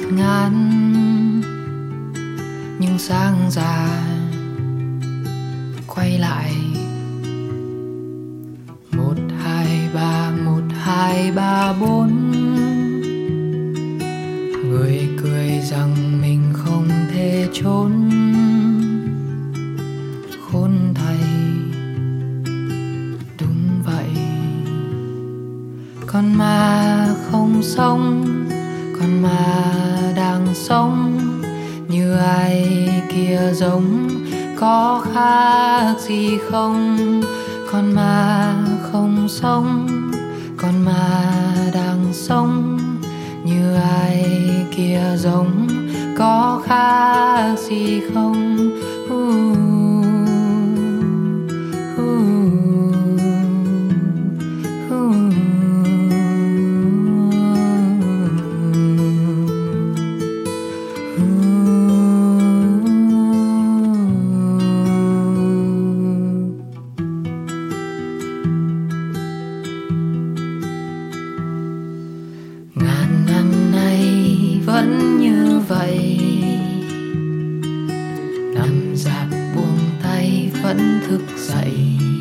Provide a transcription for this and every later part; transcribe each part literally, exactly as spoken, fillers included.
ngàn, nhưng sáng ra quay lại. Một hai ba, một hai ba bốn. Người cười rằng mình không thể trốn. Khốn thay, đúng vậy. Con ma không sống, con ma đang sống. Như ai kia giống, có khác gì không? Con ma không sống, con ma đang sống. Như ai kia giống, có khác gì không? uh, uh, uh. Ngàn năm nay vẫn như vậy, nằm dạp buông tay vẫn thức dậy.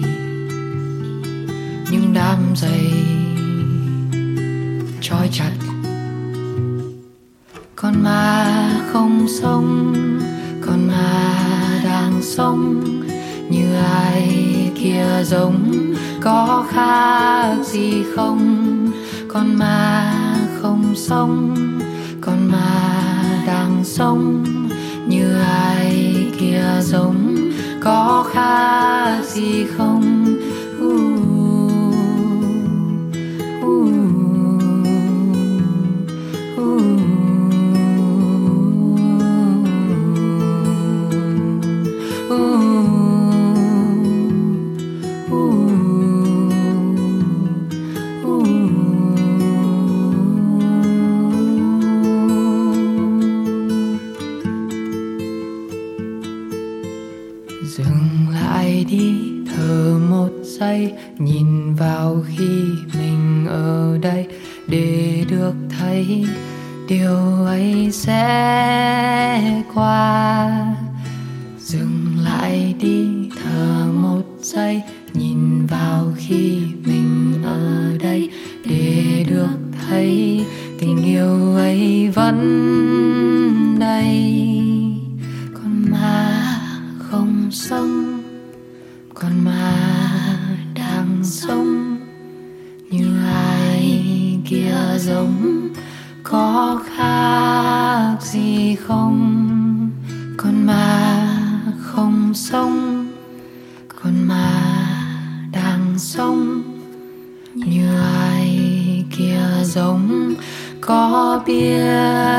Nhưng đám giày trói chặt. Con ma không sống, con ma đang sống. Như ai kia giống, có khác gì không? Con ma không sống, con ma đang sống. Như ai kia giống, có khác gì không? uh, uh, uh. Dừng lại đi, thở một giây, nhìn vào khi mình ở đây, để được thấy điều ấy sẽ qua. Dừng lại đi, thở một giây, nhìn vào khi mình ở đây, để được thấy tình yêu ấy vẫn đây. Con ma không sống, con ma đang sống. Như ai kia giống, có khác gì không? Con ma không sống, con ma đang sống. Như ai kia giống, có biết